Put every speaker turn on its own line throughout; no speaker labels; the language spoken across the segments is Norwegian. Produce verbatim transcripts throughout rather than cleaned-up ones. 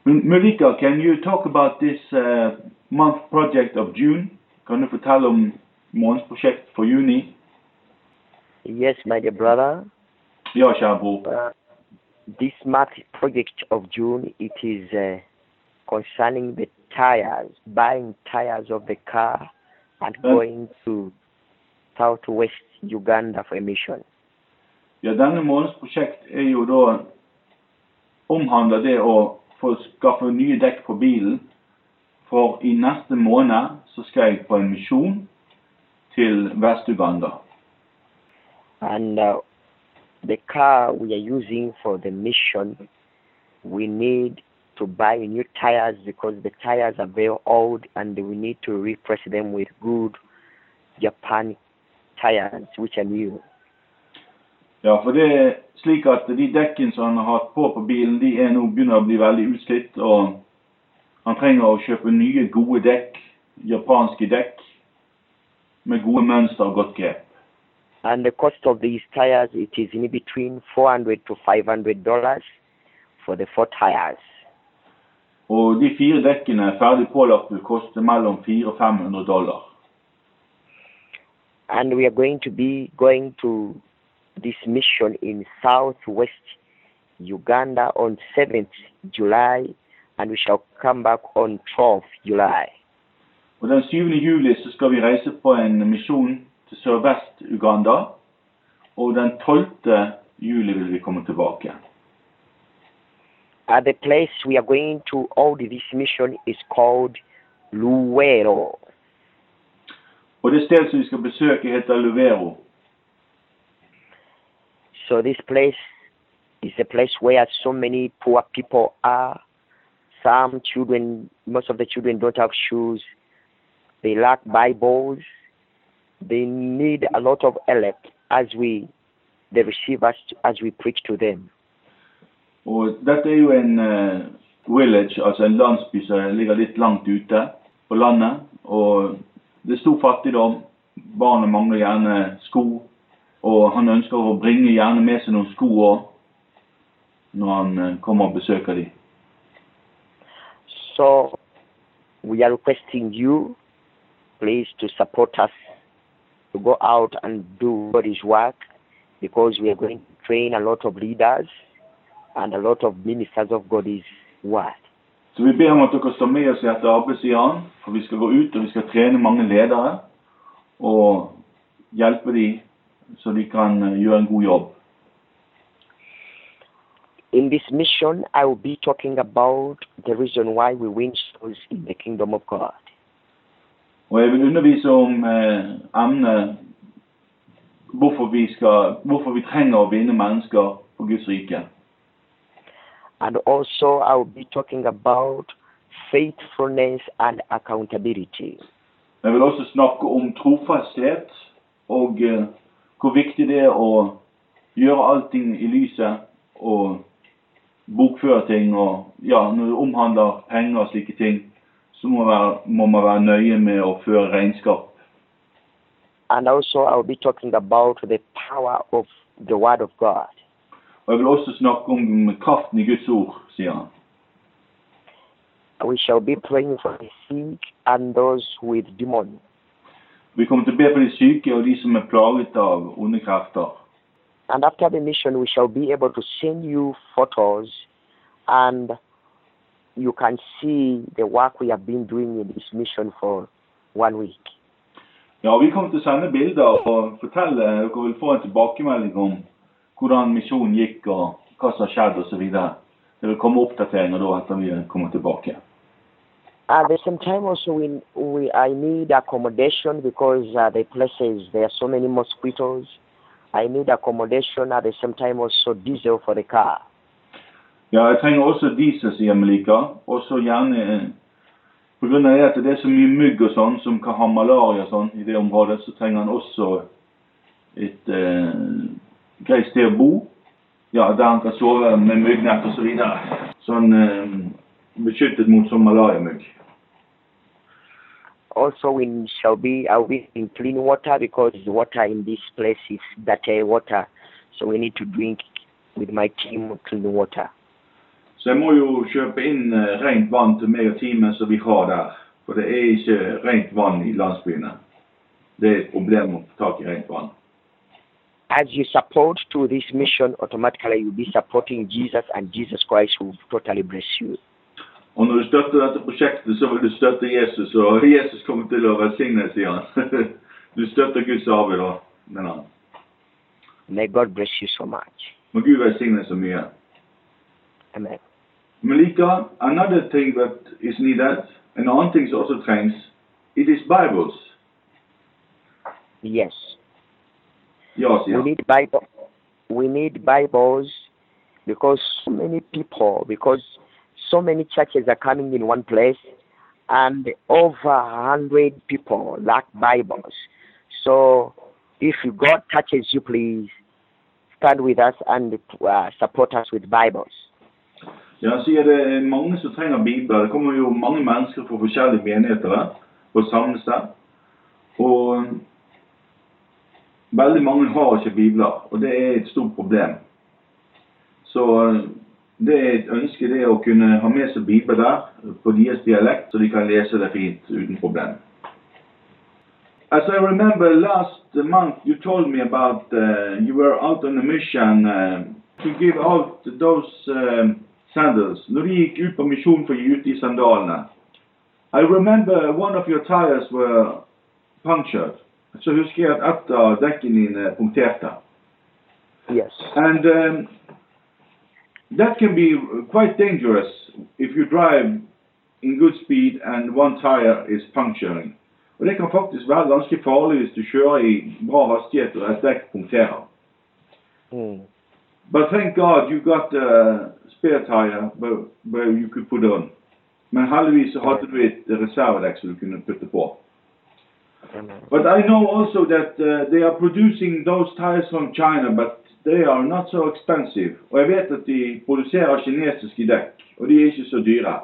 Mulika, can you talk about this uh, month project of June? Kan du fortelle om månedsprosjekt for juni?
Yes, my dear brother.
Ja, kjære bror.
Uh, this month project of June, it is uh, concerning the tires, buying tires of the car and
Ja.
going to Southwest Uganda for a mission.
Ja, denne månedsprosjekt er jo da omhandler det å få skaffe nye dekk på bilen, for i neste måned så skal jeg på en misjon til Vest-Uganda.
And uh, the car we are using for the mission, we need to buy new tires because the tires are very old and we need to replace them with good Japan tires, which are new.
Ja, for det er slik at de dekkene som han har hatt på på bilen, de er nå begynner å bli veldig utslitt, og han trenger å kjøpe nye, gode dekk, japanske dekk, med gode mønster og godt grep.
And the cost of these tires, it is in between four hundred to five hundred dollars for the four tires.
Og de fire dekkene ferdig pålagt vil koste mellom fire og fem hundre dollar.
And we are going to be going to this mission in Southwest Uganda on seventh July, and we shall come back on twelfth July.
Og den syvende juli så skal vi reise på en misjon til Sørvest-Uganda, og den tolvte juli vil vi komme tilbake.
At the place we are going to hold this mission is called Luwero.
Og det sted som vi skal besøke heter Luwero.
So this place is a place where so many poor people are. Some children, most of the children don't have shoes. They lack Bibles. They need a lot of help as we, they receive us as we preach to them.
Og dette er jo en uh, village, altså en landsby som ligger litt langt ute på landet, og det er stor fattigdom. Barnet mangler gjerne sko, og han ønsker å bringe gjerne med seg noen sko også når han uh, kommer og besøker dem.
So we are requesting you, please, to support us to go out and do God's work, because we are going to train a lot of leaders and a lot of ministers of God's word.
Så vi ber om at dere står med oss i dette arbeidet, sier han, for vi skal gå ut og vi skal trene mange ledere og hjelpe dem så de kan uh, gjøre en god jobb.
In this mission, I will be talking about the reason why we win souls in the kingdom of God.
Og jeg vil undervise om eh, emnet hvorfor vi, skal, hvorfor vi trenger å vinne mennesker på Guds rike.
And also I will be talking about faithfulness and accountability.
Jeg vil også snakke om trofasthet og eh, hvor viktig det er å gjøre allting i lyset og bokføre ting, og ja, når det omhandler penger og slike ting, så må, være, må man være nøye med å føre regnskap.
And also I will be talking about the power of the word of God.
Og jeg vil også snakke om kraften i Guds ord, sier han.
We shall be praying for the sick and those with demons.
Vi kommer til å be for de syke og de som er plaget av onde krefter.
And after the mission, we shall be able to send you photos, and you can see the work we have been doing in this mission for one week.
Ja, vi kommer til å sende bilder og fortelle, dere vil få en tilbakemelding om hvordan misjonen gikk og hva som har skjedd og så videre. Det vil komme oppdateringer da etter vi kommer tilbake.
At the same time also, we, we, I need accommodation because uh, the places, there are so many mosquitoes. I need accommodation, at the same time also diesel for the car.
Ja, jeg trenger også diesel, sier Melika. Også gjerne, på grunn av det at det er så mye mygg og sånn, som kan ha malaria og sånn i det området, så trenger han også et eh, greit sted å bo. Ja, der han kan sove med myggnett og så videre. Sånn eh, beskyttet mot sånn malariamygg.
Also, we shall be, I'll be in clean water because the water in this place is dirty water. So we need to drink with my team clean water.
Så jeg må jo kjøpe inn uh, rent vann til meg og teamet som vi har der. For det er ikke rent vann i landsbyene. Det er et problem å få tak i rent vann.
As you support to this mission, automatically you'll be supporting Jesus, and Jesus Christ will totally bless you.
Og når du støtter dette prosjektet, så vil du støtte Jesus, og Jesus kommer til å velsigne, sier han. Du støtter Guds arbeid da, med han.
May God bless you so much.
Må Gud velsigne så mye.
Amen.
Malika, another thing that is needed, and another thing that also trengs, it is Bibles.
Yes.
Ja, sier
We
han.
need Bible. We need Bibles because so many people, because so many churches are coming in one place, and over a hundred people lack Bibles. So, if you God touches you, please stand with us and uh, support us with Bibles.
Ja, han sier det er mange som trenger Bibler. Det kommer jo mange mennesker fra forskjellige menigheter på samme sted. Og veldig mange har ikke Bibler, og det er et stort problem. Så det er et ønske det å kunne ha med seg Bibel der på deres dialekt, så de kan lese det fint uten problem. As I remember last month you told me about uh, you were out on a mission uh, to give out those uh, sandals. Når de gikk ut på misjon for å gi ut de sandalene. I remember one of your tires were punctured. Så husker jeg at et av dekkene dine punkterte.
Yes.
And um, that can be quite dangerous if you drive in good speed and one tire is puncturing. Og det kan faktisk være ganske farlig hvis du kjører i bra hastighet og et dekk punkterer.
Mm.
But thank God you got a spare tire where you could put on. Men heldigvis så hadde du et reservedekk som du kunne putte på.
Amen.
But I know also that uh, they are producing those tires from China, but they are not so expensive. Og jeg vet at de produserer kinesiske dekk, og de er ikke så dyre.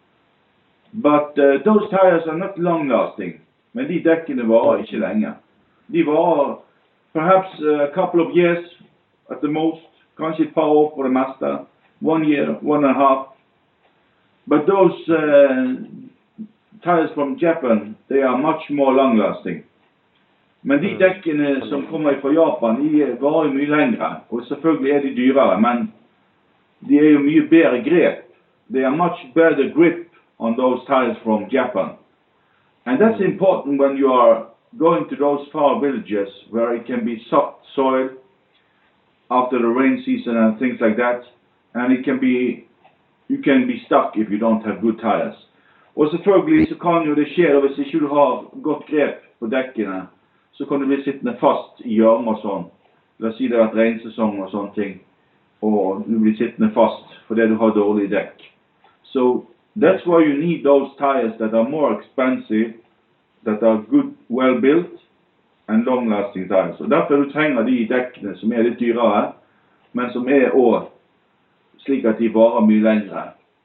But uh, those tires are not long-lasting. Men de dekkene varer ikke lenge. De varer perhaps a couple of years at the most, kanskje et par år på det meste. One year, one and a half. But those uh, tires from Japan, they are much more long-lasting. Men de dekkene som kommer fra Japan, de varer mye lengre. Og selvfølgelig er de dyrere, men de er jo mye bedre grep. They are much better grip on those tires from Japan. And that's important when you are going to those far villages where it can be soft soil after the rain season and things like that. And it can be, you can be stuck if you don't have good tires. Og selvfølgelig så kan jo det skje, og hvis ikke du har godt grep på dekkene, så kan du bli sittende fast i gjørme og sånn. La oss si det har vært regnsesong og sånne ting, og du blir sittende fast fordi du har dårlig dekk. So that's why you need those tires that are more expensive, that are good, well built, and long-lasting tires. Og derfor du trenger de dekkene som er litt dyrere, men som er også slik at de varer mye lengre.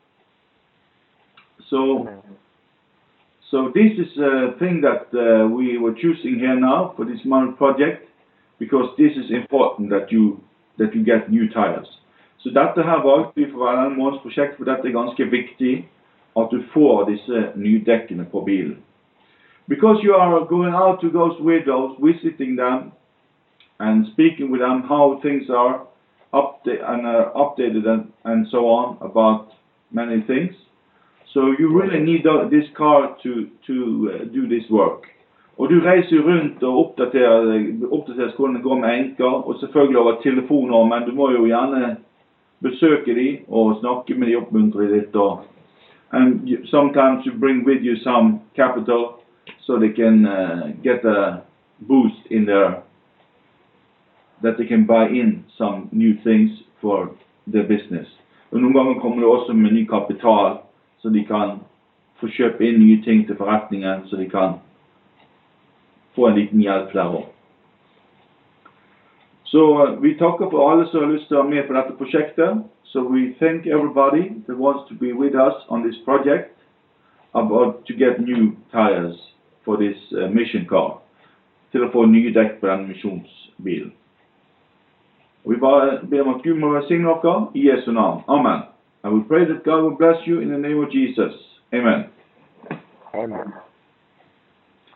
So, so this is a thing that uh, we were choosing here now for this month project, because this is important that you that you get new tires. Så dette her valgte vi for denne måneds prosjekt, for dette er ganske viktig at du får disse nye dekkene på bilen. Because you are going out to those widows, visiting them and speaking with them how things are update and uh, updated and, and so on about many things. So you really need uh, this car to, to uh, do this work. Og du reiser rundt og oppdaterer, oppdaterer hvordan det går med enker, og selvfølgelig over telefoner, men du må jo gjerne besøke de og snakke med de, oppmuntre de litt. Og, and you, sometimes you bring with you some capital so they can uh, get a boost in their, that they can buy in some new things for their business. Og noen ganger kommer det også med ny kapital, så de kan få kjøpe inn nye ting til forretningen, så de kan få en liten hjelp der også. Så uh, vi takker for alle som har lyst til å være med på dette prosjektet. So we thank everybody that wants to be with us on this project about to get new tires for this uh, mission car, til å få nye dekk på denne misjonsbilen. Og vi bare ber om at Gud må velsigne dere i Jesu navn. Amen. I will pray that God will bless you in the name of Jesus. Amen.
Amen.